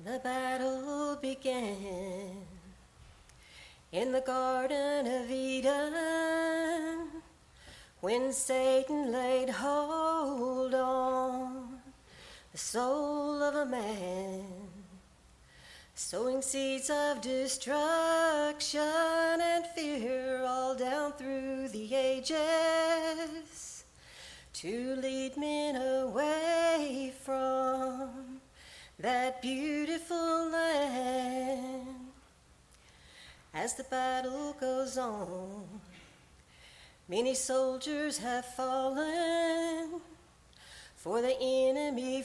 The battle began in the Garden of Eden when Satan laid hold on the soul of a man, sowing seeds of destruction and fear all down through the ages to lead men away from that beautiful land. As the battle goes on, many soldiers have fallen, for the enemy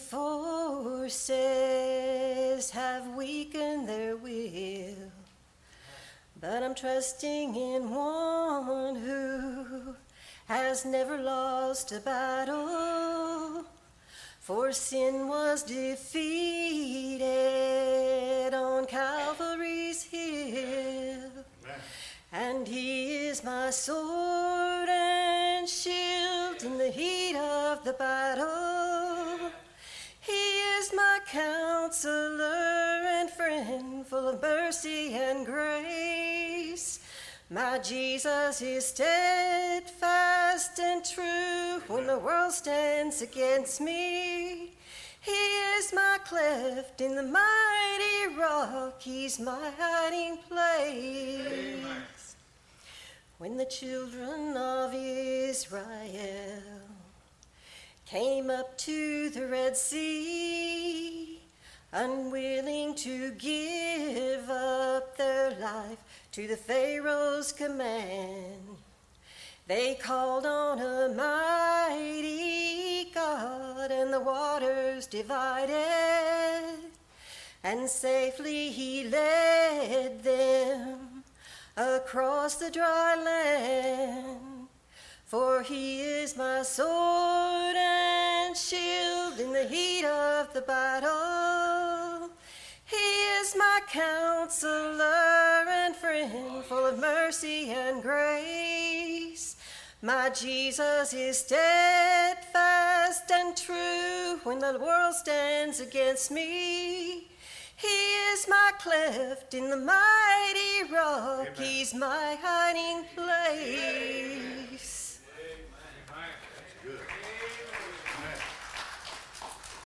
forces have weakened their will. But I'm trusting in one who has never lost a battle, for sin was defeated on Calvary's hill. And he is my sword and shield in the heat of the battle. He is my counselor and friend, full of mercy and grace. My Jesus is steadfast and true when the world stands against me. He is my cleft in the mighty rock. He's my hiding place. Amen. When the children of Israel came up to the Red Sea, unwilling to give up their life to the Pharaoh's command, they called on a mighty God, and the waters divided, and safely he led them across the dry land. For he is my sword and shield in the heat of the battle. He is my counselor and friend, full of mercy and grace. My Jesus is steadfast and true when the world stands against me. He is my cleft in the mighty rock. Amen. He's my hiding place.